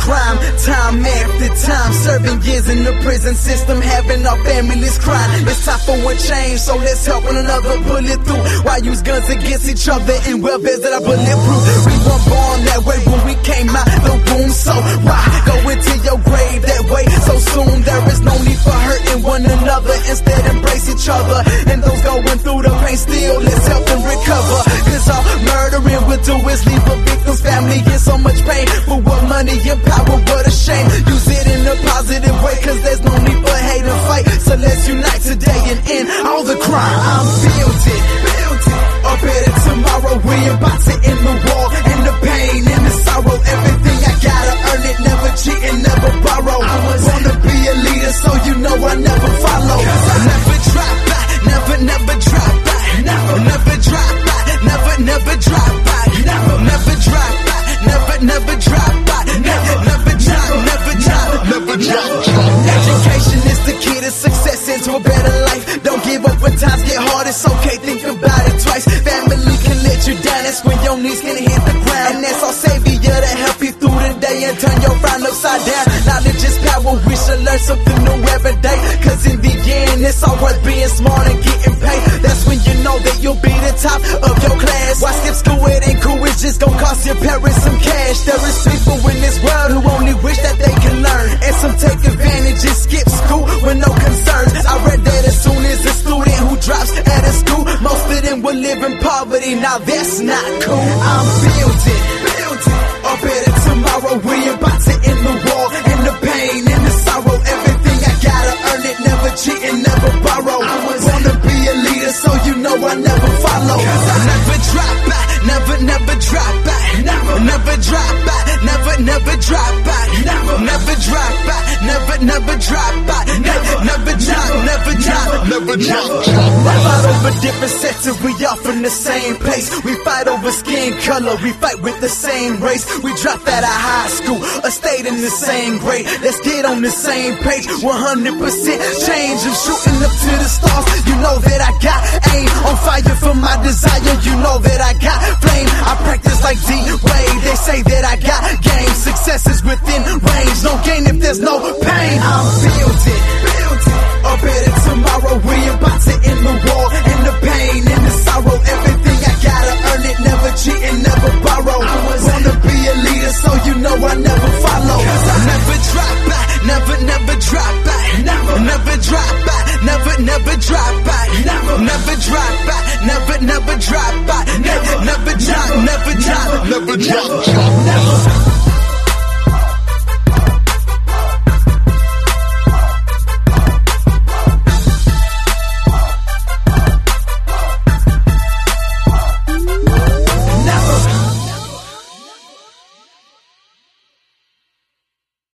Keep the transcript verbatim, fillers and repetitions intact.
crime, time after time, serving years in the prison system, having our families crying. It's time for a change, so let's help one another pull it through. Why use guns against each other in welfares that are bulletproof? We weren't born that way when we came out the womb, so why go into your grave that way so soon? There is no need for hurting one another, instead embrace each other. And those going through the pain still, let's help them recover. Cause all murdering will do is leave a victim's family in so much pain. For what money and power, what a shame. Use it in a positive way, cause there's no need for hate and fight. So let's unite today and end all the crime. I'm building, building a better tomorrow. We about to end the war and the pain and the sorrow. Everything I gotta earn it, never cheat and never borrow. I was wanna be a leader, so you know I never follow. I never drop by, never, never drop by. Never, never drop by, never, never drop by. Never, never drop by, never, never drop by. Never, never drop, never drop, never drop. Education is the key to success, into a better life. Don't give up when times get hard, it's okay, think about it twice. Family can let you down, that's when your knees can hit the ground. And that's our savior to help you through the day and turn your frown upside down. Knowledge is power, we should learn something new every day. Cause in the end, it's all worth being smart and getting paid. That's when you know that you'll be the top of your class. Why skip school? It ain't cool, it's just gon' cost your parents some cash. There is people in this world who only wish that they can learn, and some take advantage and skip school with no concerns. I read that as soon as a student who drops out of school, most of them will live in poverty. Now that's not cool. I'm building, building a better tomorrow. We about to end the war and the pain and the sorrow. Everything I gotta earn it, never cheat and never borrow. I was wanna be a leader, so you know I never follow. I never drop by, never, never drop by. Never, never drop by, never, never drop by. Never, never drop by, never, never drop by. Never, never drop, never drop, never drop. We fight over different sectors, we all from the same place. We fight over skin color, we fight with the same race. We dropped out of high school, or stayed in the same grade. Let's get on the same page, one hundred percent change. I'm shooting up to the stars, you know that I got aim. On fire for my desire, you know that I got flame. I practice like D-Wade, they say that I got game. Success is within range, no gain if there's no pain. I'm building, building a better tomorrow. We about to end the war and the pain and the sorrow. Everything I gotta earn it, never cheat and never borrow. I was wanna be a leader, so you know I never follow. I never drop by, never, never drop by. Never, never drop by, never, never drop by. Never, never drop by, never, never drop by. Never, never drop, never drop, never drop.